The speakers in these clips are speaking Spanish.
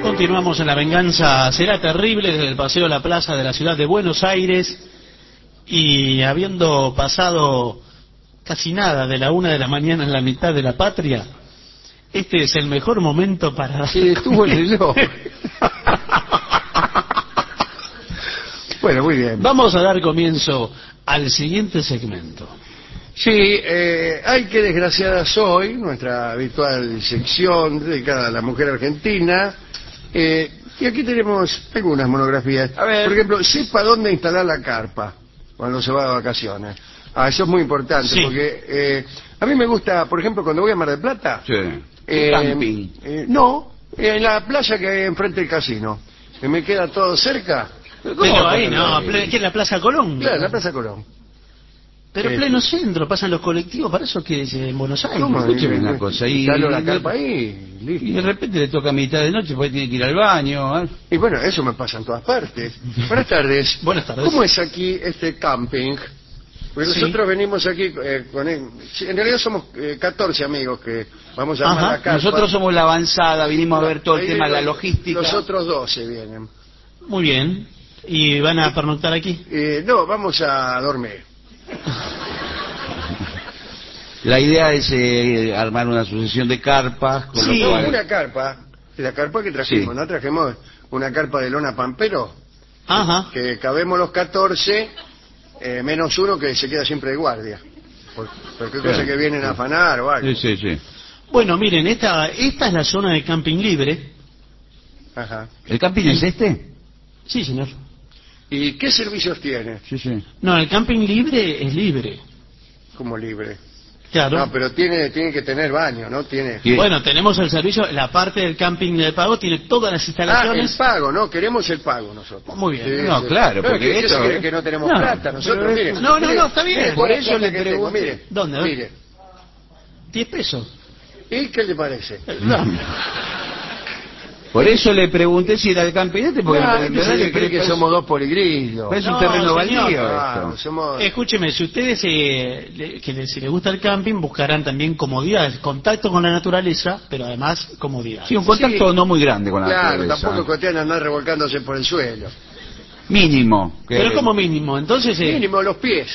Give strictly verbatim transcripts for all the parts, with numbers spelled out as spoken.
Continuamos en La Venganza Será Terrible desde el Paseo de la Plaza de la ciudad de Buenos Aires, y habiendo pasado casi nada de la una de la mañana en la mitad de la patria, este es el mejor momento para... Sí, estuvo el reloj. Bueno, muy bien. Vamos a dar comienzo al siguiente segmento. Sí, eh, ay, qué desgraciada soy, nuestra habitual sección dedicada a la mujer argentina. Eh, y aquí tenemos algunas monografías. A ver. Por ejemplo, sepa dónde instalar la carpa cuando se va de vacaciones. Ah, eso es muy importante, Sí. porque eh, a mí me gusta, por ejemplo, cuando voy a Mar del Plata. Sí. eh, Camping. eh, no, en la playa que hay enfrente del casino. Que me queda todo cerca. Pero ahí no, ple- ¿qué es la Plaza Colón? Claro, la Plaza Colón. Pero Eh, pleno centro, pasan los colectivos, para eso que es en Buenos Aires. ¿Cómo? Escúcheme una cosa, y- Instalo la carpa ahí, listo. Y de repente le toca a mitad de noche porque tiene que ir al baño. ¿eh? Y bueno, eso me pasa en todas partes. Buenas tardes. Buenas tardes. ¿Cómo es aquí este camping? Porque Sí. nosotros venimos aquí eh, con... el- sí, en realidad somos eh, catorce amigos que vamos a Ajá. armar la carpa. Nosotros somos la avanzada, vinimos a ver todo el Ahí tema de la los- logística. Los otros doce vienen. Muy bien. ¿Y van a pernoctar aquí? Eh, no, vamos a dormir. La idea es eh, armar una sucesión de carpas. Con Sí. lo No, cual- una carpa. La carpa que trajimos, Sí. ¿no? Trajimos una carpa de lona pampero, Ajá. que cabemos los catorce, eh, menos uno que se queda siempre de guardia. Por, porque Claro. cosa que vienen a afanar o algo. Sí, sí, sí. Bueno, miren, esta, esta es la zona de camping libre. Ajá. ¿El camping es este? Sí, señor. ¿Y qué servicios tiene? Sí, sí. No, el camping libre es libre. Como libre. Claro. No, pero tiene tiene que tener baño, ¿no? Tiene... Sí. Bueno, tenemos el servicio, la parte del camping de pago tiene todas las Ah, el instalaciones. pago, ¿no? Queremos el pago nosotros. Muy bien. No, claro, porque ¿qué- qué esto- se cree que no tenemos No, plata? Nosotros, pero mire. esto- No, no, mire, no, está bien. mire Por toda la eso plata le que tengo, pregunto. mire. ¿Dónde? A ver. Mire. diez pesos. ¿Y qué le parece? No. Por eso le pregunté si era el camping este, porque Ah, en ¿qué se verdad cree que que parece- somos dos poligrillos? parece un No, terreno señor. baldío Ah, esto. somos... Escúcheme, si ustedes eh, le- que les- si les gusta el camping, buscarán también comodidades, contacto con la naturaleza, pero además comodidades. Sí, un contacto Sí. no muy grande con la Claro, naturaleza. tampoco cuestión andar revolcándose por el suelo. Mínimo. que- Pero como mínimo, entonces... eh, Mínimo los pies.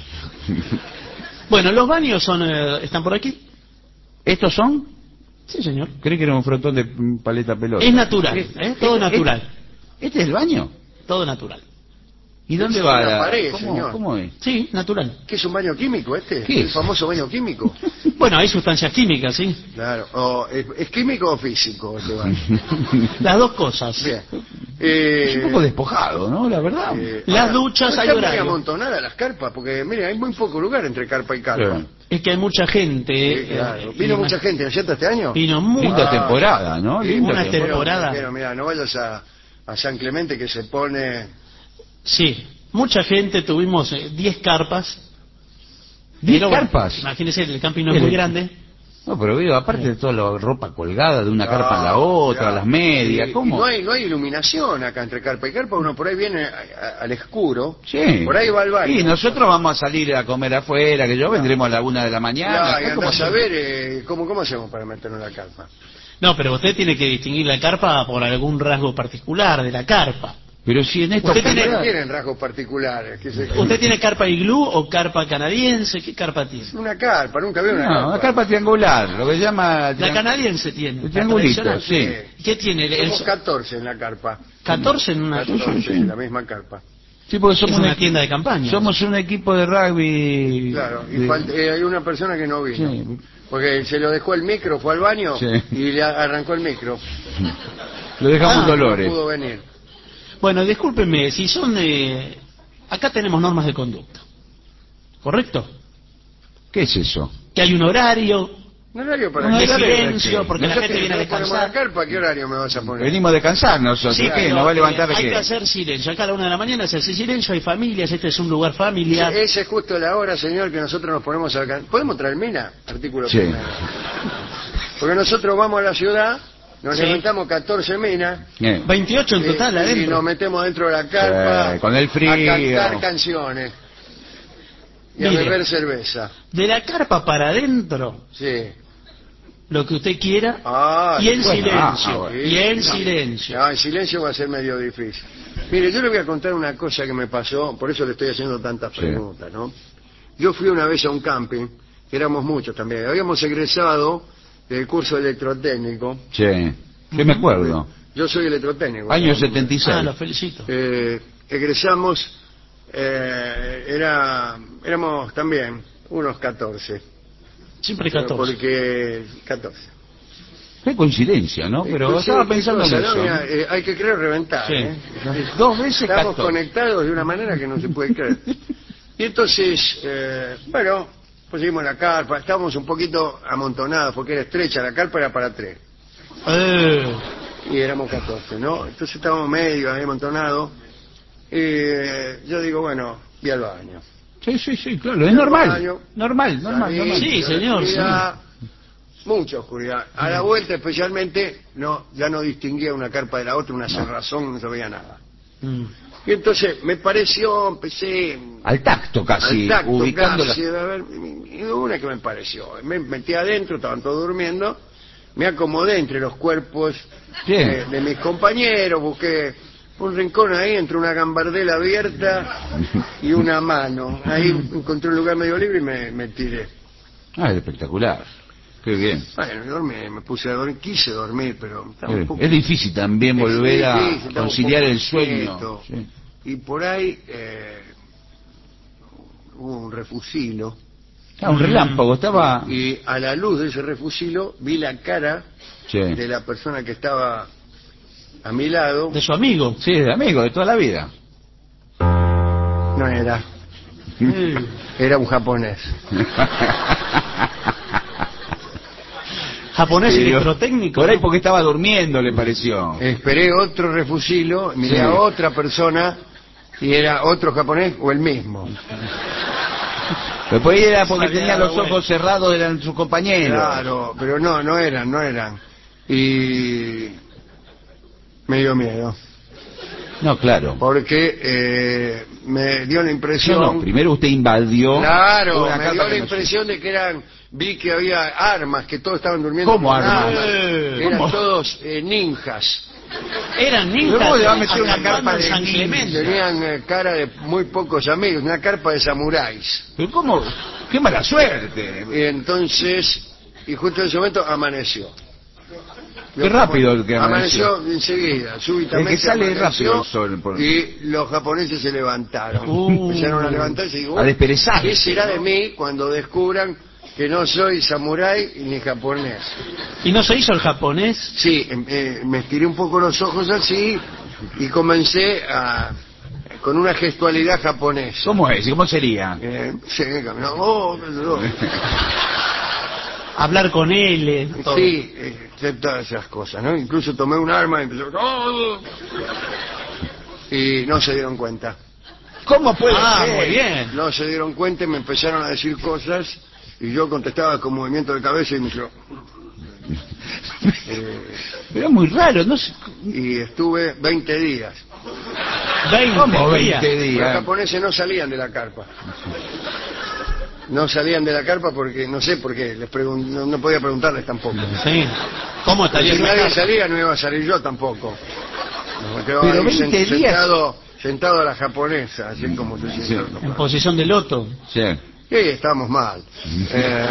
Bueno, los baños son eh, están por aquí. ¿Estos son? Sí, señor. Creí que era un frontón de mm, paleta pelota. Es natural, ¿eh? Todo ¿Eh? natural. ¿Este es el baño? Todo natural. ¿Y dónde Es va? una la- pared, ¿Cómo, señor. ¿Cómo es? Sí, natural. ¿Qué es un baño químico este? ¿Qué El es? famoso baño químico. Bueno, hay sustancias químicas, ¿sí? Claro. O, ¿es, es químico o físico este baño? Las dos cosas. Bien. Eh, Es un poco despojado, ¿no? La verdad. eh, Las ahora, duchas no hay están muy horario. amontonadas las carpas, porque mire, hay muy poco lugar entre carpa y carpa. Sí. Es que hay mucha gente. Sí, eh, claro. y ¿Vino más- mucha gente, ¿no es cierto, este año? Vino muy... Linda Ah. temporada, ¿no? Sí, Linda una temporada. temporada. Pero mira, no vayas a, a San Clemente que se pone... Sí, mucha gente, tuvimos eh, diez carpas. ¿Diez Pero bueno, carpas? Imagínense, el camping no es muy grande. No, pero veo, aparte de toda la ropa colgada de una carpa Ah, en la otra, claro. las medias, Y- ¿cómo? y no hay no hay iluminación acá entre carpa y carpa, uno por ahí viene a- a- al escuro. Sí. Por ahí va el baño. Y nosotros vamos a salir a comer afuera, que yo vendremos a la una de la mañana. Ya, acá y como andás a si- ver eh, ¿cómo, cómo hacemos para meternos en la carpa. No, pero usted tiene que distinguir la carpa por algún rasgo particular de la carpa. Pero si en esta Usted tiene- oportunidad- Tienen rasgos particulares. Que se... ¿Usted tiene carpa iglú o carpa canadiense? ¿Qué carpa tiene? Una carpa, nunca veo una No, carpa. una carpa triangular, lo que se llama... La canadiense tiene. El la triangulito, tradicional. sí. ¿Qué tiene? El, Somos catorce en la carpa. catorce en una... catorce en la misma carpa. Sí, porque somos Es una un- tienda de campaña. Somos un equipo de rugby... Claro, y de- falta- eh, hay una persona que no vino. Sí. Porque se lo dejó el micro, fue al baño Sí. y le arrancó el micro. Lo dejamos Ah, Dolores. No pudo venir. Bueno, discúlpenme, si son... eh, acá tenemos normas de conducta. ¿Correcto? ¿Qué es eso? Que hay un horario ¿Un horario para Un de qué? horario de silencio, qué? porque la Nosotros gente viene a nos ponemos la descansar. carpa, ¿qué horario me vas a poner? Venimos a descansar nosotros, Sí, ¿qué? pero, ¿Nos va a eh, levantar hay qué? que hacer silencio. Acá a la una de la mañana se hace silencio, hay familias, este es un lugar familiar. Esa es justo la hora, señor, que nosotros nos ponemos a... can- ¿Podemos traer mina? Artículo Sí. primero. Porque nosotros vamos a la ciudad, nos Sí. levantamos catorce minas... Bien. veintiocho en eh, total y adentro. nos metemos dentro de la carpa Sí, con el frío. a cantar canciones y a Mire. beber cerveza. De la carpa para adentro Sí. lo que usted quiera, Ah, y en bueno, silencio, ah, bueno. y en No, silencio. No, en silencio va a ser medio difícil. Mire, yo le voy a contar una cosa que me pasó, por eso le estoy haciendo tantas Sí. preguntas, ¿no? Yo fui una vez a un camping, éramos muchos también, habíamos egresado del curso electrotécnico. Sí, yo me acuerdo. Yo soy electrotécnico. Año ¿no? setenta y seis. Ah, lo felicito. Eh, egresamos, eh, era, éramos también unos catorce. Siempre Pero catorce. Porque catorce. Qué coincidencia, ¿no? Pero Pues sí, estaba qué pensando cosa, en ¿no? eso. Mira, eh, hay que creer reventar, Sí. ¿eh? Dos veces Estamos catorce. conectados de una manera que no se puede creer. Y entonces, eh, bueno, pusimos la carpa, estábamos un poquito amontonados porque era estrecha, la carpa era para tres. Eh, Y éramos catorce, ¿no? Entonces estábamos medio ahí amontonados. Y eh, yo digo, bueno, voy al baño. Sí, sí, sí, claro, es normal. Baño. Normal, normal, Salí, normal. Sí, vio la señor, oscuridad, mucha oscuridad. A la vuelta especialmente, no, ya no distinguía una carpa de la otra, una cerrazón, no se veía nada. mm. Y entonces me pareció, empecé Al tacto casi, al tacto ubicando casi, a ver, y una que me pareció. Me metí adentro, estaban todos durmiendo, me acomodé entre los cuerpos Bien. eh, de mis compañeros, busqué un rincón ahí entre una gambardela abierta y una mano. Ahí encontré un lugar medio libre y me, me tiré. Ah, es espectacular. Qué bien. Bueno, dormí, me puse a dormir, quise dormir, pero estaba un Eh, poco... Es difícil también Es volver a difícil, estaba un conciliar poco el sueño. quieto. Sí. Y por ahí eh, hubo un refusilo. Ah, un relámpago, estaba... Y a la luz de ese refusilo vi la cara Sí. de la persona que estaba a mi lado. De su amigo. Sí, de amigo, de toda la vida. No era, Eh, era un japonés. Japonés Sí, yo- electrotécnico. Por ahí ¿no? porque estaba durmiendo, le pareció. Esperé otro refusilo, miré Sí. a otra persona y era otro japonés o el mismo. Después era porque Había tenía dado los vuelta. ojos cerrados, eran sus compañeros. Claro, pero no, no eran, no eran. Y me dio miedo, No, claro. porque eh, me dio la impresión... No, no, primero usted invadió. Claro, una me carpa dio que la no impresión de que eran, vi que había armas, que todos estaban durmiendo. ¿Cómo con armas? Eh, Eran ¿cómo? todos eh, ninjas. Eran ninjas. ¿Cómo le va a meter una acampando carpa en de San ninja? Clemente. Tenían eh, cara de muy pocos amigos, una carpa de samuráis. ¿Pero cómo? ¡Qué mala suerte! Y entonces, y justo en ese momento amaneció. Qué rápido el que amaneció. enseguida, súbitamente. Es que sale amaneció, rápido el sol, por- Y los japoneses se levantaron. Uh. Empezaron a levantarse y digo, A desperezarse. ¿qué será de mí cuando descubran que no soy samurái ni japonés? ¿Y no se hizo el japonés? Sí, em- eh, me estiré un poco los ojos así y comencé a, con una gestualidad japonesa. ¿Cómo es? ¿Y cómo sería? Eh, sí, caminó, oh, oh. Hablar con él. eh, todo. Sí, eh, todas esas cosas, ¿no? Incluso tomé un arma y empezó... ¡oh! Y no se dieron cuenta. ¿Cómo puede Ah, ser? muy bien. No se dieron cuenta y me empezaron a decir cosas y yo contestaba con movimiento de cabeza y me dijo... Eh, Pero es muy raro, no sé. y estuve veinte días. veinte ¿Cómo días. veinte Los días? japoneses no salían de la carpa. No salían de la carpa porque, no sé por qué, les pregun- no, no podía preguntarles tampoco. Sí. ¿Cómo Pero estaría si la nadie carpa? salía, no iba a salir yo tampoco. Me quedaba Pero ahí veinte sen- días. Sentado, sentado a la japonesa, así como se Sí. sienta. En posición de loto. Sí. Y ahí estábamos mal. Eh,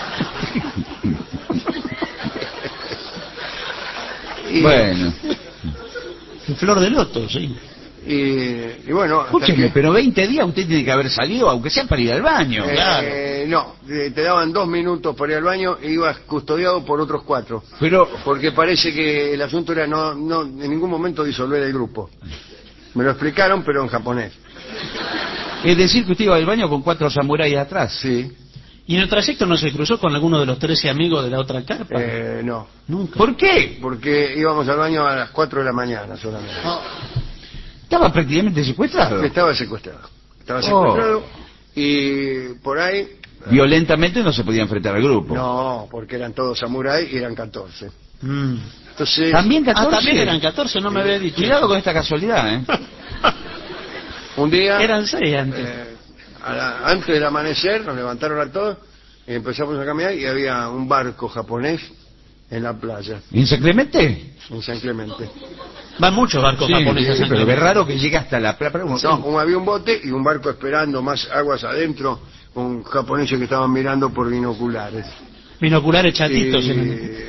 y, Bueno. En flor de loto, sí. y, y bueno, hasta Escúcheme, que- pero veinte días usted tiene que haber salido, aunque sea para ir al baño. eh, claro. no, eh, te daban dos minutos para ir al baño e ibas custodiado por otros cuatro. Pero, Porque parece que el asunto era no, no en ningún momento disolver el grupo. Me lo explicaron, pero en japonés. es decir que usted iba al baño con cuatro samuráis atrás. Sí. ¿Y en el trayecto no se cruzó con alguno de los trece amigos de la otra carpa? Eh, no. Nunca. ¿Por qué? Porque íbamos al baño a las cuatro de la mañana solamente. Estaba prácticamente secuestrado. Estaba secuestrado. Estaba Oh. secuestrado y por ahí... Violentamente no se podía enfrentar al grupo. No, porque eran todos samuráis y eran catorce. Mm. Entonces... También Ah, catorce. también eran catorce, no me había dicho. Cuidado con esta casualidad, ¿eh? Un día... Eran seis antes. eh, a la- antes del amanecer nos levantaron a todos y empezamos a caminar y había un barco japonés en la playa, ¿En San Clemente? en San Clemente. Van muchos barcos Sí, japoneses a sí, San pero es Clemente. raro que llegue hasta la playa. No, un, había un bote y un barco esperando más aguas adentro, con japoneses que estaban mirando por binoculares. Binoculares chatitos. Y- en-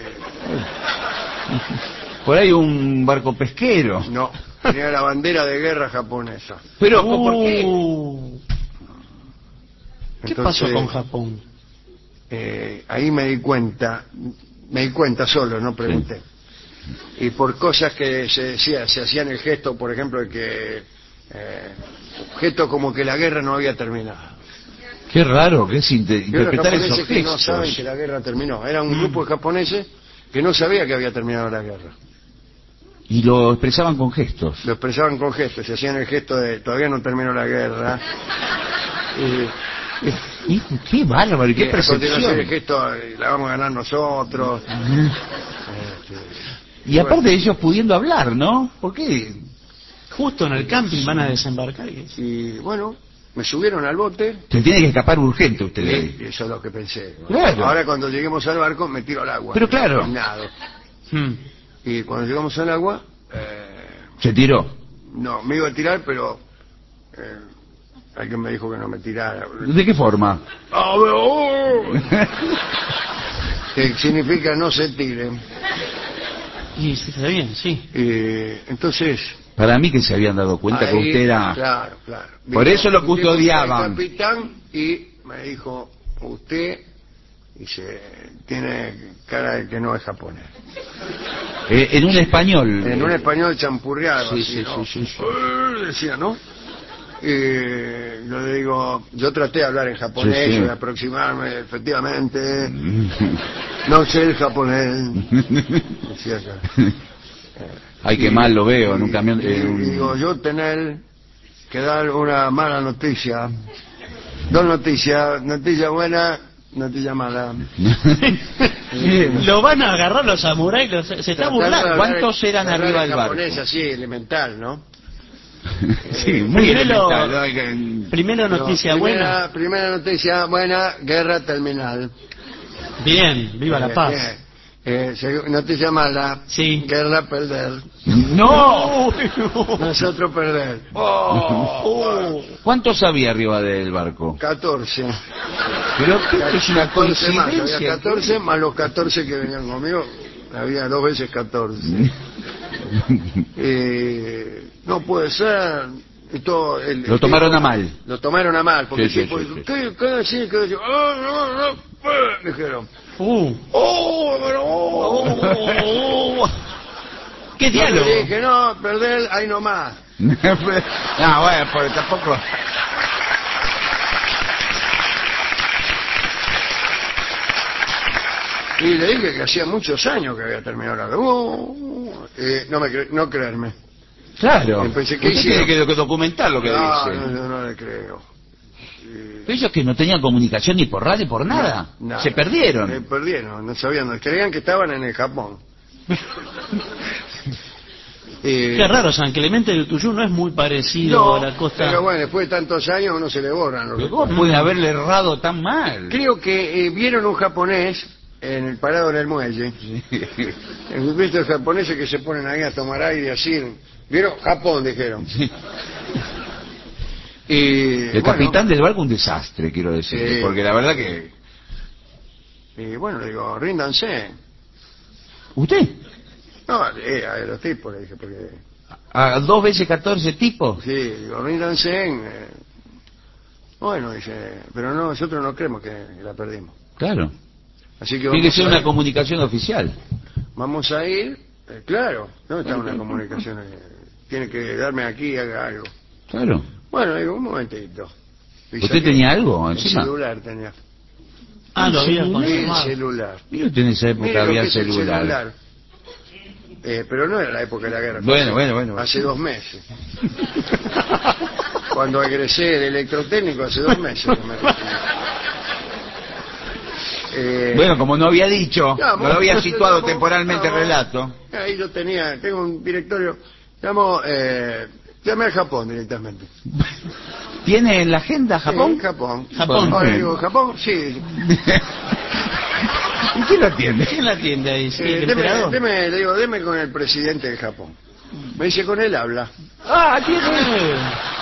Por ahí un barco pesquero. No, tenía la bandera de guerra japonesa. Pero, ¿por qué? Uh, ¿Qué Entonces, pasó con Japón? eh, ahí me di cuenta, me di cuenta solo, no pregunté. Y por cosas que se decía, se hacían el gesto, por ejemplo, de que eh, gesto como que la guerra no había terminado. Qué raro que es inte- Y los interpretar esos japoneses que no gestos. saben que la guerra terminó. Era un grupo de japoneses que no sabía que había terminado la guerra. Y lo expresaban con gestos. Lo expresaban con gestos, se hacían el gesto de todavía no terminó la guerra. Y, Y, qué bárbaro, y y qué a continuación percepción. el gesto, eh, la vamos a ganar nosotros. Este, Y aparte de ellos pudiendo hablar, ¿no? ¿Por qué? Justo en el camping van a desembarcar. y- y bueno, me subieron al bote. Se tiene que escapar urgente usted. Y le- eso es lo que pensé. Claro. Ahora cuando lleguemos al barco me tiro al agua. Pero claro. Nado. Hmm. Y cuando llegamos al agua, eh, Se tiró. no, me iba a tirar, pero eh, alguien me dijo que no me tirara. ¿De qué forma? ¡Ah, oh! Que significa no se tiren. Y sí, está bien, sí. Y entonces... Para mí que se habían dado cuenta que ahí, usted era... Claro, claro. Por eso lo un tipo custodiaban. El capitán y me dijo, usted y se tiene cara de que no es japonés. Eh, en un español. En un español champurreado, Sí, así, sí, ¿no? sí, sí, sí. Eh, decía, ¿no? Y yo le digo, yo traté de hablar en japonés, Sí, sí. de aproximarme, efectivamente, no sé el japonés. Decía acá. Ay, qué Y- mal lo veo en un y- camión. y- en un- y digo, yo tener que dar una mala noticia. Dos noticias, noticia buena, noticia mala. Lo van a agarrar los samuráis, los- se está Tratar de burlando. hablar ¿Cuántos en- eran hablar arriba en del barco? japonés así, elemental, ¿no? Sí, muy Primero- elemental, ¿no? Hay que- Primero noticia No, primera, buena. Primera noticia buena, guerra terminal. Bien, viva la Eh, paz. bien. Eh, seg- noticia mala, Sí. guerra perder. ¡No! Nosotros perder. Oh, ¿Cuántos había arriba del barco? catorce. Pero esto es una catorce más, había coincidencia. catorce más los catorce que venían conmigo, había dos veces catorce. Eh, no puede ser. Y todo el- Lo el tomaron tipo- a mal. Lo tomaron a mal, porque Sí, el tipo sí, dijo, sí, sí. ¿qué? ¿Qué decís? ¿Qué decís? Ah, no, no, eh, dijeron. Uh, ¡Oh, pero, oh! ¿Qué Yo diálogo? le dije, no, perder, ahí nomás. No, bueno, porque tampoco... Y le dije que hacía muchos años que había terminado la guerra. Oh, eh, no me cre- no creerme. Claro. Y pensé, ¿qué Usted hicieron? tiene que documentar lo que No, dice. no, no, no le creo. Pero ellos que no tenían comunicación ni por radio, por nada. Nada. Se perdieron. Se perdieron, no sabían, creían que estaban en el Japón. Eh, Qué raro, San Clemente del Tuyú no es muy parecido no, a la costa. pero bueno, después de tantos años uno se le borran los Pero ¿cómo recuerdos. pueden haberle errado tan mal? Creo que eh, vieron un japonés en el parado en el muelle. El visto de japoneses que se ponen ahí a tomar aire así. ¿Vieron? Japón, dijeron. Y, El bueno, capitán del barco un desastre, quiero decir. Sí. Porque la verdad que... y bueno, le digo, ríndanse. ¿Usted? No, eh, a los tipos le dije, porque... ¿A dos veces catorce tipos? Sí, digo, ríndanse. eh. Bueno, dice, pero no, nosotros no creemos que la perdimos. Claro. Así que Tiene que vamos ser a una ir. comunicación oficial. Vamos a ir, eh, claro, ¿dónde está una comunicación? Eh, Tiene que darme aquí y haga algo. Claro. Bueno, digo, un momentito. Y ¿Usted saqué tenía algo el encima? celular tenía. Ah, lo había El confirmado. celular. Mire usted en esa época Mire lo había que es el celular. celular. Eh, pero no era la época de la guerra. Bueno, bueno, bueno. Hace dos meses. Cuando egresé de electrotécnico hace dos meses. que me recibí. Eh, Bueno, como no había dicho, Ya, no lo había vos- situado vos- temporalmente el vos- relato. Ahí yo tenía, tengo un directorio, llamo, eh, llamé al Japón directamente. ¿Tiene en la agenda Japón? Sí, Japón. Japón. Ahora digo, ¿Japón? Sí. ¿Y quién lo atiende? ¿Quién la atiende ahí? Sí, Eh, ¿el deme, emperador? deme, le digo, deme con el presidente de Japón. Me dice, con él habla. Ah, ¿quién es? Eh.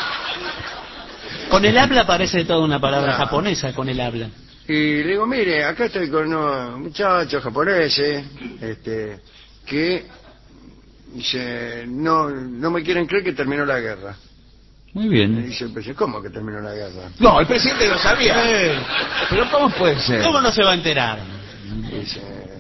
Con el habla parece toda una palabra Ah. japonesa, con el habla. Y le digo, mire, acá estoy con unos muchachos japoneses, este, que dice, no, no me quieren creer que terminó la guerra. Muy Me bien. dice el presidente, ¿cómo que terminó la guerra? No, el presidente lo sabía. Eh. Pero ¿cómo puede ser? ¿Cómo no se va a enterar? Dice,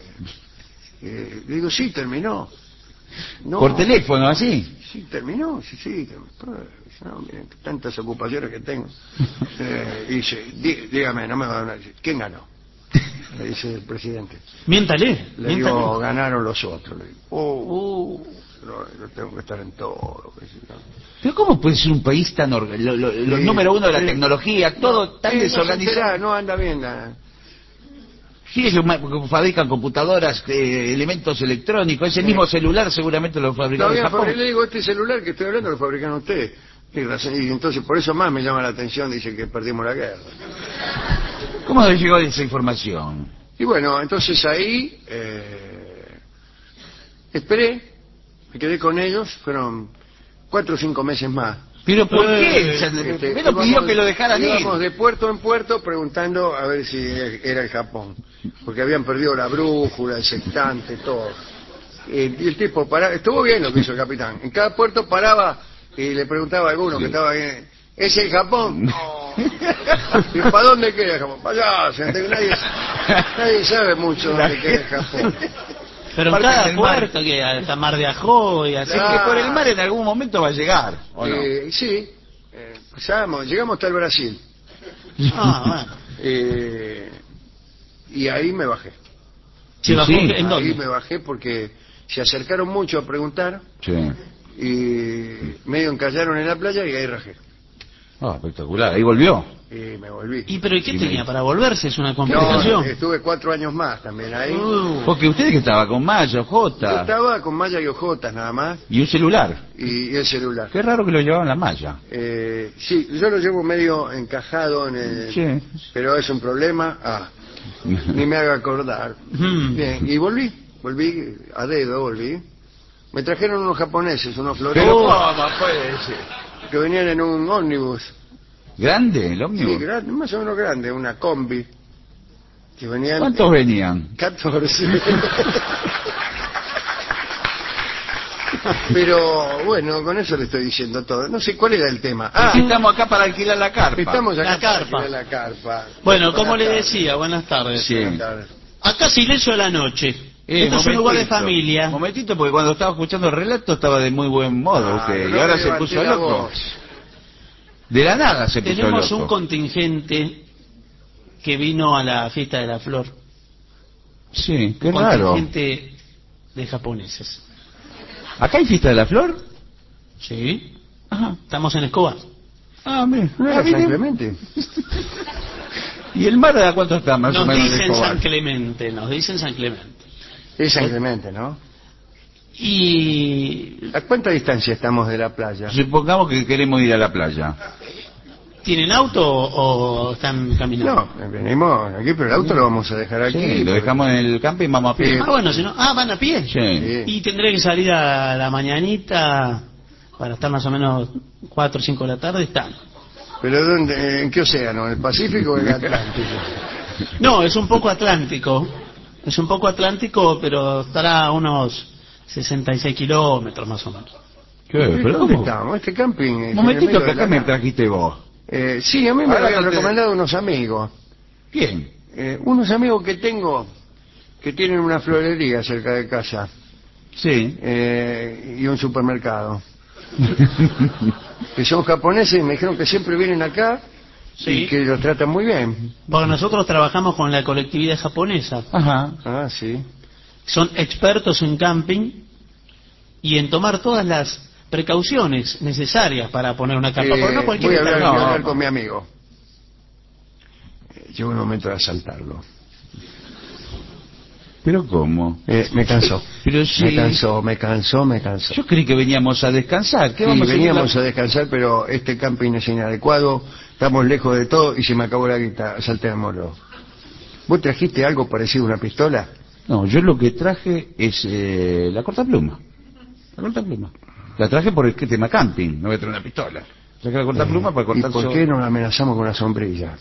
eh, le digo, sí, terminó. No, Por teléfono, así. sí, terminó, sí, sí. terminó. No, miren, tantas ocupaciones que tengo. Eh, y dice, "Dí- dígame, no me va a dar una... ¿Quién ganó? Le dice el presidente. Miéntale. Le miéntale. digo, ganaron los otros. Le digo, oh, Uh. pero yo tengo que estar en todo. qué sé yo. Pero ¿cómo puede ser un país tan orga- lo, lo- lo Sí, número uno de la sí. tecnología, todo tan Sí, no se desorganizado? entera, no anda bien la... Sí, ellos ma- fabrican computadoras, eh, elementos electrónicos, ese Sí. mismo celular seguramente lo fabricaron en Todavía Japón. fabri- le digo, este celular que estoy hablando lo fabricaron ustedes. Tiene razón, y entonces por eso más me llama la atención, dice que perdimos la guerra. ¿Cómo le llegó esa información? Y bueno, entonces ahí eh, esperé, me quedé con ellos, fueron cuatro o cinco meses más. ¿Pero por Eh, qué? Este, Primero pidió íbamos- que lo dejaran ir. íbamos de puerto en puerto preguntando a ver si era el Japón, porque habían perdido la brújula, el sextante, todo. Eh, y el tipo paraba, estuvo bien lo que hizo el capitán. En cada puerto paraba y le preguntaba a alguno que estaba bien, ¿es el Japón? No. ¿Y para dónde queda el Japón? Para allá, gente, nadie, nadie sabe mucho dónde queda el Japón. Pero en Parte cada del mar. puerto, que hasta Mar de Ajó y así. Es que por el mar en algún momento va a llegar, ¿o no? Eh, sí, eh, pasamos, llegamos hasta el Brasil. Ah, bueno. Eh, y ahí me bajé. ¿Se bajó Sí. en Ahí dónde? me bajé porque se acercaron mucho a preguntar Sí. y medio encallaron en la playa y ahí rajé. Ah, espectacular. Ahí volvió. Y me volví. ¿Y pero ¿y qué Y tenía me- para volverse? ¿Es una No, complicación? estuve cuatro años más también ahí. Uh. Porque usted que estaba con Maya, Yo Jota, estaba con malla y ojotas nada más y un celular. y, y el celular. Qué raro que lo llevaban la Maya. Eh, sí, yo lo llevo medio encajado en el... Sí. Pero es un problema. Ah, ni me haga acordar. Mm. Bien, y volví, volví, a dedo volví. Me trajeron unos japoneses, unos Pero floreros, ¿cómo puede ser? que venían en un ómnibus, ¿Grande el sí, ómnibus? grande, más o menos grande, una combi, que venían... ¿Cuántos venían? catorce. Pero bueno, con eso le estoy diciendo todo. No sé cuál era el tema. Ah, Estamos acá para alquilar la carpa. estamos acá La para carpa. alquilar la carpa. Bueno, como Buenas le tardes. decía, buenas tardes. Sí. Buenas tardes. Acá silencio a la noche. Eh, Esto es un lugar de momentito, familia. Momentito, porque cuando estaba escuchando el relato estaba de muy buen modo Ah, usted, no y ahora me se levanté puso la loco. voz. De la nada se puso Tenemos loco. un contingente que vino a la fiesta de la flor. Sí, qué Un raro. contingente de japoneses. ¿Acá hay fiesta de la flor? Sí. Ajá. Estamos en Escobar. Ah, mira. ¿No Ah, era mire. San Clemente? ¿Y el mar a cuánto está más o Nos menos de dicen Escobar? San Clemente, nos dicen San Clemente. Es San Clemente, ¿no? Y ¿A cuánta distancia estamos de la playa? Supongamos que queremos ir a la playa. ¿tienen auto o, o están caminando? No, venimos aquí, pero el auto lo vamos a dejar aquí. Sí, lo dejamos en el campo y vamos a pie. Sí. Ah, bueno, si no, ah, van a pie. Sí. Sí. Y tendré que salir a la mañanita para estar más o menos cuatro o cinco de la tarde. Están. ¿Pero dónde, en qué océano? ¿En el Pacífico o en el Atlántico? No, es un poco atlántico. Es un poco atlántico, pero estará a unos sesenta y seis kilómetros más o menos. ¿Qué? ¿Pero ¿Dónde cómo? estamos? Este camping... es en Un el momentito medio que de acá la me nada. trajiste vos. Eh, sí, a mí me Ahora lo habían no te- recomendado unos amigos. ¿Quién? Eh, unos amigos que tengo que tienen una florería cerca de casa Sí. eh, y un supermercado. Que son japoneses y me dijeron que siempre vienen acá Sí. y que los tratan muy bien. Porque nosotros trabajamos con la colectividad japonesa. Ajá. Ah, sí. Son expertos en camping y en tomar todas las precauciones necesarias para poner una carpa. Eh, Porque no cualquier voy a hablar, carpa. voy a hablar no. con mi amigo. Eh, Llegó el momento de asaltarlo. ¿Pero cómo? Eh, me cansó. Pero sí. Me cansó, me cansó, me cansó. Yo creí que veníamos a descansar. ¿Qué Sí, vamos a seguir veníamos la- a descansar, pero este camping es inadecuado, estamos lejos de todo y se me acabó la guita, saltémoslo. ¿Vos trajiste algo parecido a una pistola? No, yo lo que traje es eh, la cortapluma. La cortapluma. La traje por el tema camping, no voy a traer una pistola. Traje la cortapluma Eh, para cortar... ¿Y por so- qué no la amenazamos con la sombrilla?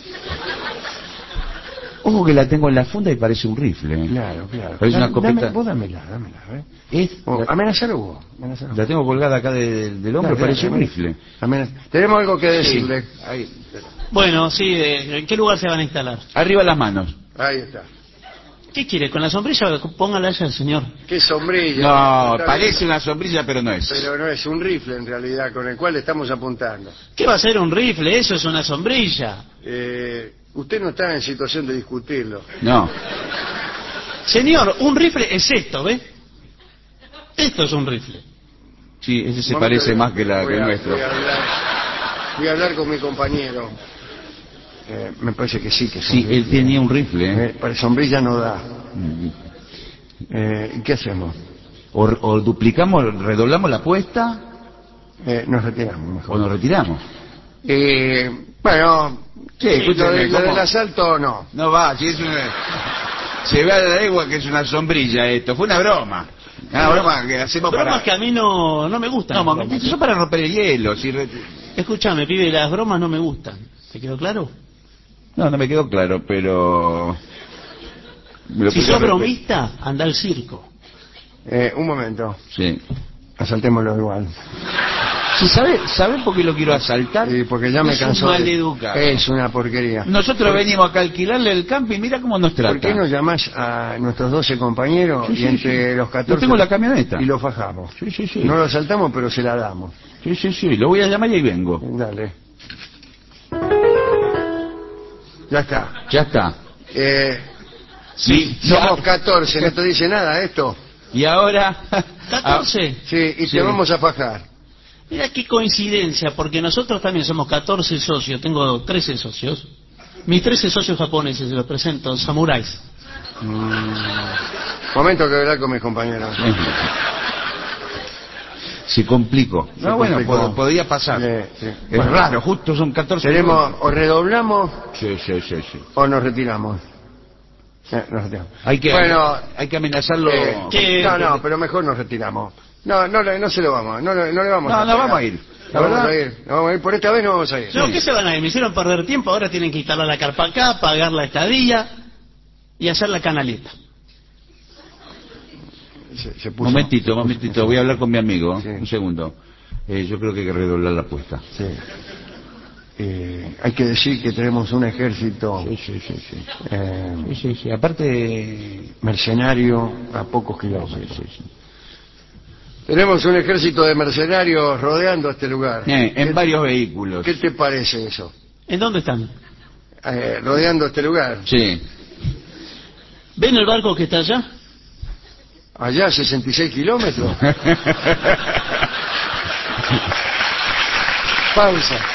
Ojo que la tengo en la funda y parece un rifle. ¿eh? Claro, claro. Parece una Dame- escopeta. dame- vos dámela, dámela. ¿eh? Es, Oh, la, amenazalo vos. amenazalo la vos. tengo colgada acá de- del hombro, Dale, parece dale, un amenaza- rifle. amenaza. Tenemos algo que decirle. Sí. Ahí, Bueno, sí, eh, ¿en qué lugar se van a instalar? arriba las manos. Ahí está. ¿Qué quiere? ¿Con la sombrilla? Póngala allá, señor. ¿Qué sombrilla? No, Está parece bien, una sombrilla, pero no es. pero no es un rifle en realidad con el cual estamos apuntando. ¿Qué va a ser un rifle? Eso es una sombrilla. Eh, usted no está en situación de discutirlo. No. Señor, un rifle es esto, ¿ve? Esto es un rifle. Sí, ese se Un parece momento, más que, la, voy que a- nuestro. Voy a, hablar, voy a hablar con mi compañero. Eh, me parece que sí que es un Sí, rifle. él tenía un rifle. ¿eh? Eh, para sombrilla no da. Mm. Eh, ¿y ¿Qué hacemos? O, o duplicamos, redoblamos la apuesta, Eh, nos retiramos o mejor. nos retiramos. Eh, bueno, Sí, lo, escúchame, de- lo ¿cómo? del asalto no. No va, si es una... Se ve a la legua que es una sombrilla esto. Fue una broma. Una broma que hacemos Bromas para... que a mí no, no me gustan. No, las momentito, bromas. eso para romper el hielo. Si re- Escúchame, pibe, las bromas no me gustan. ¿Te quedó claro? No, no me quedó claro, pero... me lo Si puse sos a repetir. bromista, anda al circo. Eh, un momento, Sí. asaltémoslo igual. Sí, ¿sabe, ¿sabe por qué lo quiero asaltar? Sí, porque ya me Es un cansó. de- maleducado. Es una porquería. Nosotros venimos acá a alquilarle el camping, mira cómo nos trata. ¿Por qué no llamás a nuestros doce compañeros Sí, y sí, entre sí. los catorce... Yo tengo la camioneta. Y lo fajamos. Sí, sí, sí. No lo asaltamos, pero se la damos. Sí, sí, sí. Lo voy a llamar y ahí vengo. Dale. Ya está. Ya está. Eh, Sí. somos catorce, ¿no te dice nada esto? Y ahora... ¿catorce? Sí, y Sí. te vamos a fajar. Mira qué coincidencia, porque nosotros también somos catorce socios. Tengo trece socios. Mis trece socios japoneses, se los presento, samuráis. Mm. Momento que hablar con mis compañeros. Se complicó. Se No, bueno, complicó. pod- podía pasar. Sí, sí. Es Bueno, raro, justo son catorce. Tenemos, o redoblamos Sí, sí, sí, sí. o nos retiramos. Eh, nos retiramos. Hay que, Bueno, hay que amenazarlo. Eh, ¿Qué? no, no, pero mejor nos retiramos. No, no, le- no se lo vamos, no, le- no le vamos No, a no pegar. vamos a ir. La No vamos verdad. a ir, no vamos a ir, por esta vez no vamos a ir. No, ¿qué se van a ir? Me hicieron perder tiempo, ahora tienen que instalar la carpa acá, pagar la estadía y hacer la canaleta. Se, se puso- Momentito, momentito, voy a hablar con mi amigo. Sí. Un segundo. Eh, yo creo que hay que redoblar la apuesta. Sí. Eh, hay que decir que tenemos un ejército Sí, sí, sí, sí. eh, Sí, sí, sí. Aparte... mercenario a pocos kilómetros. Sí, sí, sí. Tenemos un ejército de mercenarios rodeando este lugar. Eh, en ¿Qué, varios vehículos. ¿Qué te parece eso? ¿En dónde están? Eh, rodeando este lugar. Sí. ¿Ven el barco que está allá? Allá, sesenta y seis kilómetros. Pausa.